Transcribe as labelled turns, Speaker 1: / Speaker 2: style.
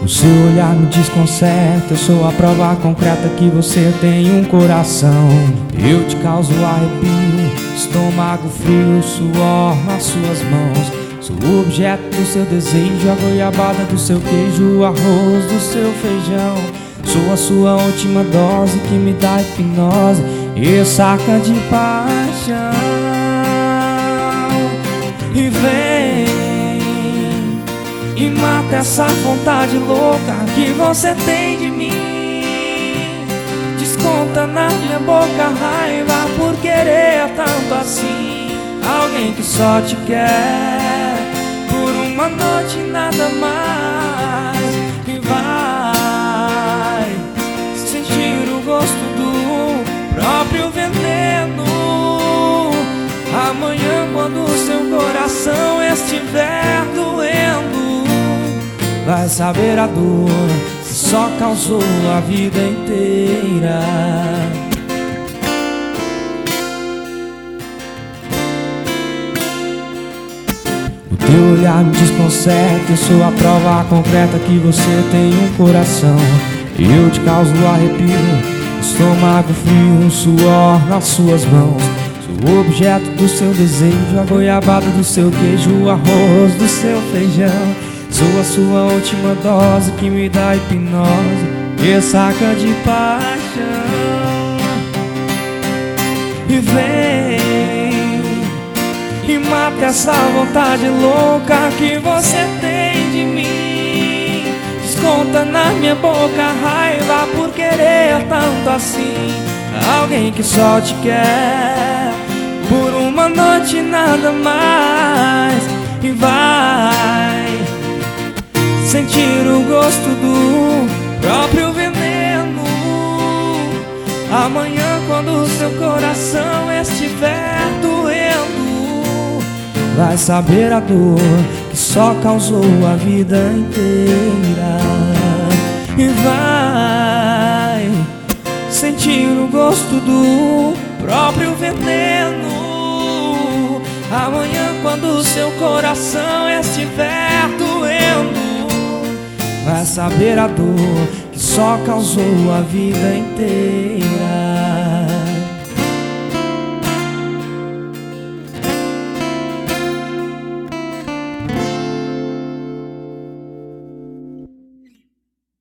Speaker 1: O seu olhar me desconcerta, eu sou a prova concreta que você tem um coração. Eu te causo arrepio, estômago frio, suor nas suas mãos. Sou o objeto do seu desejo, a goiabada do seu queijo, o arroz do seu feijão. Sou a sua última dose que me dá hipnose e saca de paixão. E vem e mata essa vontade louca que você tem de mim. Desconta na minha boca a raiva por querer tanto assim alguém que só te quer por uma noite, nada mais. E vai sentir o gosto do próprio veneno. Amanhã, quando o seu coração estiver doendo, vai saber a dor que só causou a vida inteira. O teu olhar me desconcerta, eu sou a prova concreta que você tem um coração. Eu te causo arrepio, estômago frio, suor nas suas mãos. Sou o objeto do seu desejo, a goiabada do seu queijo, o arroz do seu feijão. Sou a sua última dose que me dá hipnose e saca de paixão. E vem e mata essa vontade louca que você tem de mim. Desconta na minha boca a raiva por querer tanto assim alguém que só te quer por uma noite, nada mais. E vai sentir o gosto do próprio veneno. Amanhã, quando o seu coração estiver doendo, vai saber a dor que só causou a vida inteira. E vai sentir o gosto do próprio veneno. Amanhã, quando o seu coração estiver doendo, vai saber a dor que só causou a vida inteira.